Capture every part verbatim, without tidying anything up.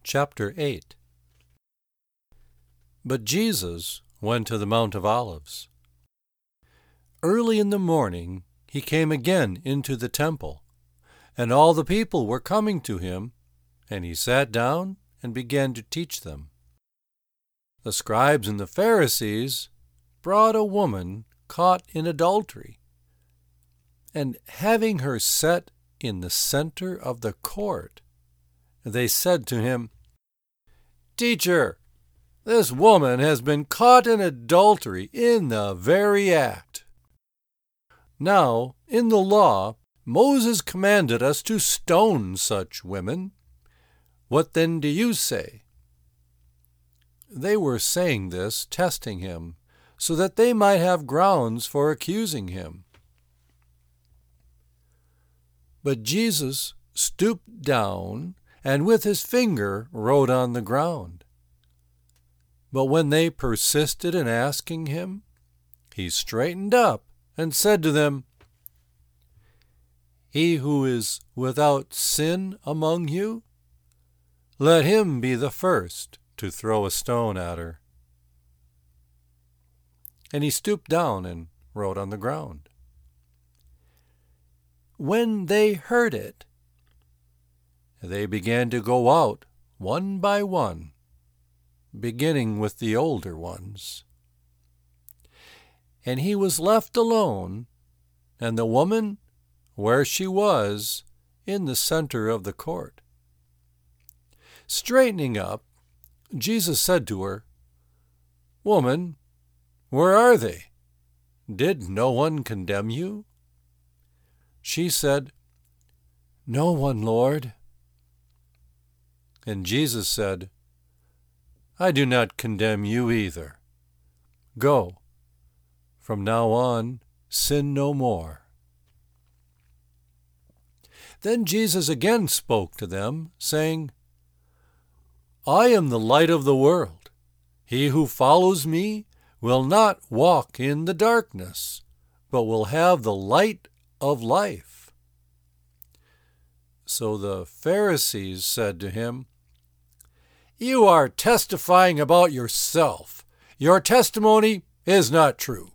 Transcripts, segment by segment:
Chapter eight. But Jesus went to the Mount of Olives. Early in the morning he came again into the temple, and all the people were coming to him, and he sat down and began to teach them. The scribes and the Pharisees brought a woman caught in adultery, and having her set in the center of the court, they said to him, "Teacher, this woman has been caught in adultery in the very act. Now, in the law, Moses commanded us to stone such women. What then do you say?" They were saying this, testing him, so that they might have grounds for accusing him. But Jesus stooped down and with his finger wrote on the ground. But when they persisted in asking him, he straightened up and said to them, "He who is without sin among you, let him be the first to throw a stone at her." And he stooped down and wrote on the ground. When they heard it, they began to go out one by one, beginning with the older ones. And he was left alone, and the woman where she was, in the center of the court. Straightening up, Jesus said to her, "Woman, where are they? Did no one condemn you?" She said, "No one, Lord." And Jesus said, "I do not condemn you either. Go, from now on, sin no more." Then Jesus again spoke to them, saying, "I am the light of the world. He who follows me will not walk in the darkness, but will have the light of life." So the Pharisees said to him, "You are testifying about yourself. Your testimony is not true."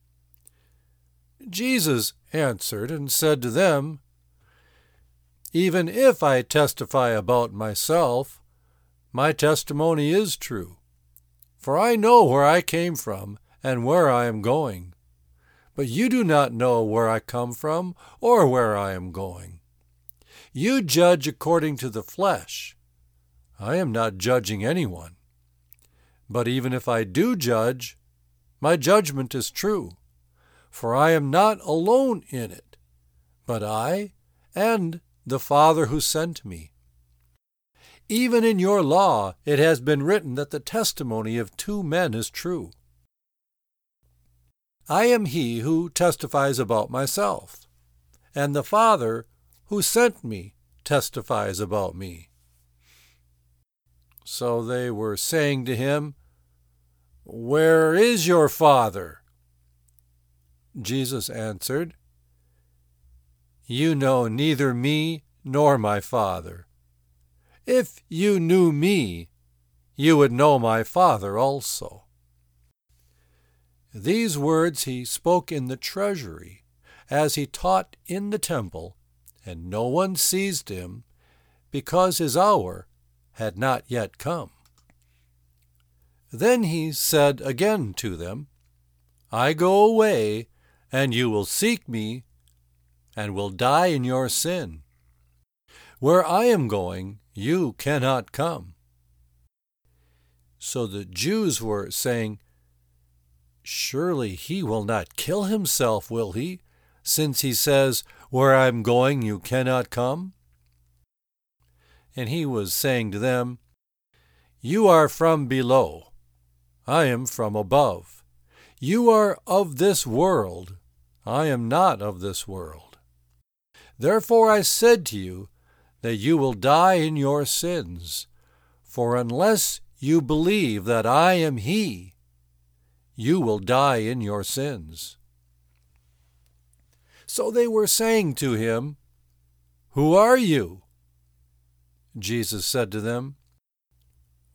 Jesus answered and said to them, "Even if I testify about myself, my testimony is true, for I know where I came from and where I am going. But you do not know where I come from or where I am going. You judge according to the flesh. I am not judging anyone. But even if I do judge, my judgment is true, for I am not alone in it, but I and the Father who sent me. Even in your law it has been written that the testimony of two men is true. I am he who testifies about myself, and the Father who sent me testifies about me." So they were saying to him, "Where is your Father?" Jesus answered, "You know neither me nor my Father. If you knew me, you would know my Father also." These words he spoke in the treasury, as he taught in the temple, and no one seized him, because his hour had not yet come. Then he said again to them, "I go away, and you will seek me, and will die in your sin. Where I am going, you cannot come." So the Jews were saying, "Surely he will not kill himself, will he, since he says, 'Where I am going, you cannot come'?" And he was saying to them, "You are from below. I am from above. You are of this world. I am not of this world. Therefore I said to you that you will die in your sins, for unless you believe that I am he, you will die in your sins." So they were saying to him, "Who are you?" Jesus said to them,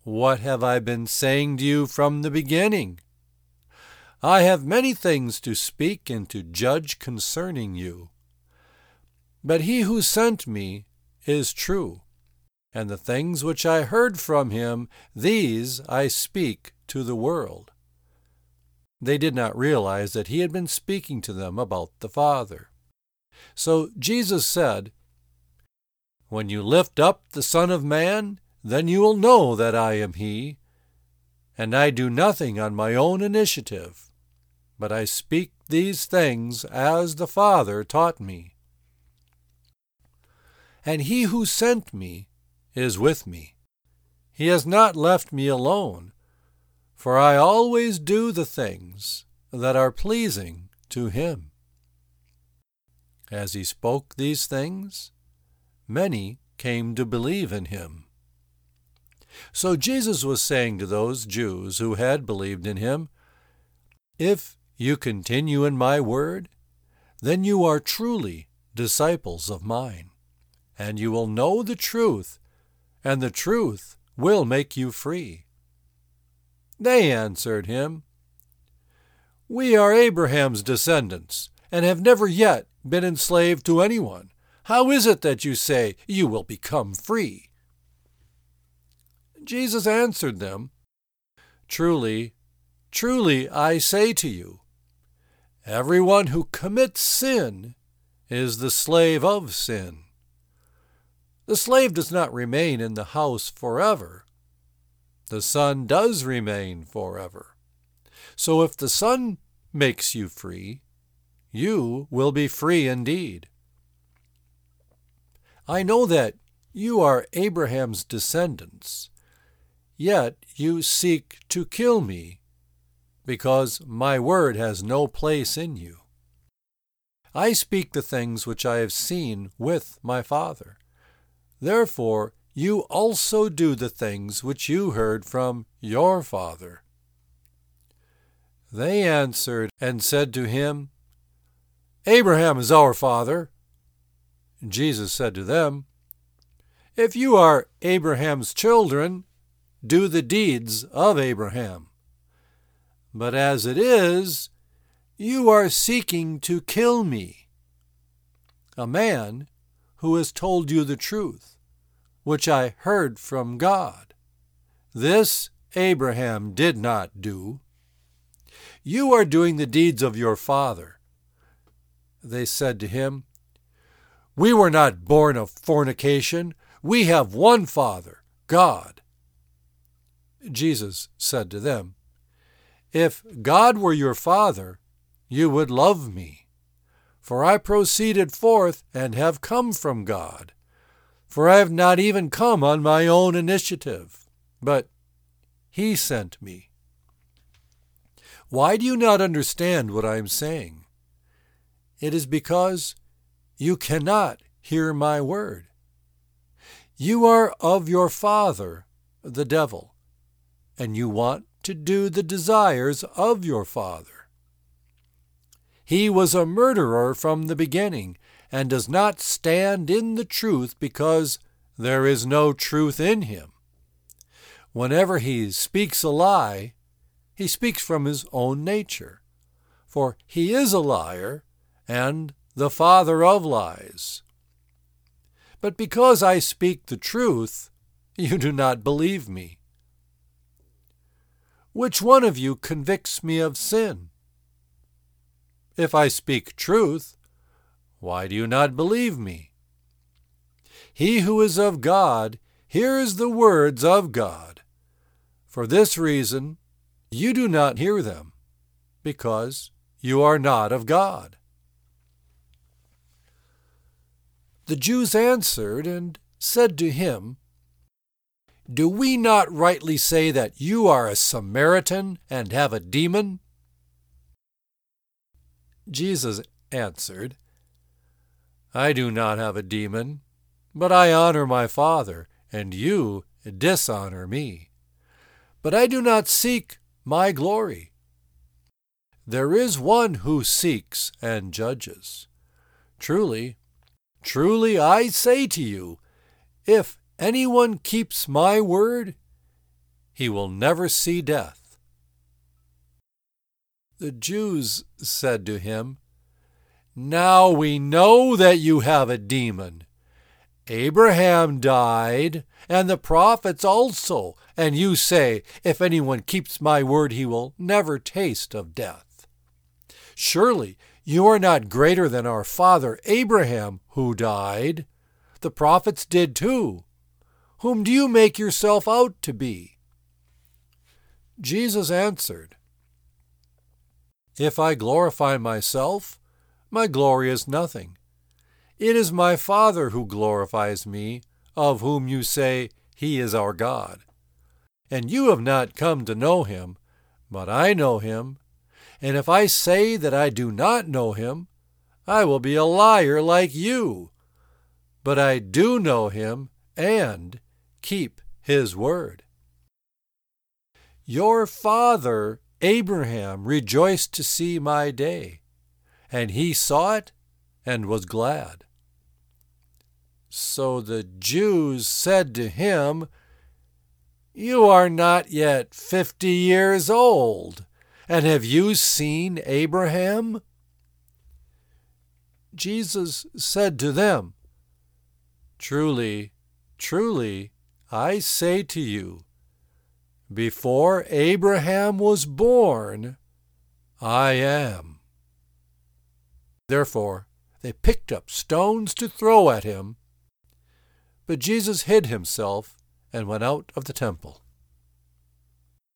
what have I been saying to you from the beginning? I have many things to speak and to judge concerning you. But he who sent me is true, and the things which I heard from him, these I speak to the world." They did not realize that he had been speaking to them about the Father. So Jesus said, "When you lift up the Son of Man, then you will know that I am he, and I do nothing on my own initiative, but I speak these things as the Father taught me. And he who sent me is with me. He has not left me alone, for I always do the things that are pleasing to him." As he spoke these things, many came to believe in him. So Jesus was saying to those Jews who had believed in him, "If you continue in my word, then you are truly disciples of mine, and you will know the truth, and the truth will make you free." They answered him, "We are Abraham's descendants, and have never yet been enslaved to anyone. How is it that you say you will become free?" Jesus answered them, "Truly, truly, I say to you, everyone who commits sin is the slave of sin. The slave does not remain in the house forever. The Son does remain forever. So if the Son makes you free, you will be free indeed. I know that you are Abraham's descendants, yet you seek to kill me, because my word has no place in you. I speak the things which I have seen with my Father. Therefore you also do the things which you heard from your father." They answered and said to him, "Abraham is our father." Jesus said to them, "If you are Abraham's children, do the deeds of Abraham. But as it is, you are seeking to kill me, a man who has told you the truth, which I heard from God. This Abraham did not do. You are doing the deeds of your father." They said to him, "We were not born of fornication. We have one Father, God." Jesus said to them, "If God were your Father, you would love me, for I proceeded forth and have come from God. For I have not even come on my own initiative, but he sent me. Why do you not understand what I am saying? It is because you cannot hear my word. You are of your father, the devil, and you want to do the desires of your father. He was a murderer from the beginning, and does not stand in the truth because there is no truth in him. Whenever he speaks a lie, he speaks from his own nature, for he is a liar and the father of lies. But because I speak the truth, you do not believe me. Which one of you convicts me of sin? If I speak truth, why do you not believe me? He who is of God hears the words of God. For this reason you do not hear them, because you are not of God." The Jews answered and said to him, "Do we not rightly say that you are a Samaritan and have a demon?" Jesus answered, "I do not have a demon, but I honor my Father, and you dishonor me. But I do not seek my glory. There is one who seeks and judges. Truly, truly I say to you, if anyone keeps my word, he will never see death. The Jews said to him, "Now we know that you have a demon. Abraham died, and the prophets also, and you say, 'If anyone keeps my word, he will never taste of death.' Surely you are not greater than our father Abraham, who died. The prophets did too. Whom do you make yourself out to be?" Jesus answered, "If I glorify myself, my glory is nothing. It is my Father who glorifies me, of whom you say, 'He is our God.' And you have not come to know him, but I know him. And if I say that I do not know him, I will be a liar like you. But I do know him and keep his word. Your father Abraham rejoiced to see my day, and he saw it and was glad." So the Jews said to him, "You are not yet fifty years old, and have you seen Abraham?" Jesus said to them, "Truly, truly, I say to you, before Abraham was born, I am." Therefore they picked up stones to throw at him, but Jesus hid himself and went out of the temple.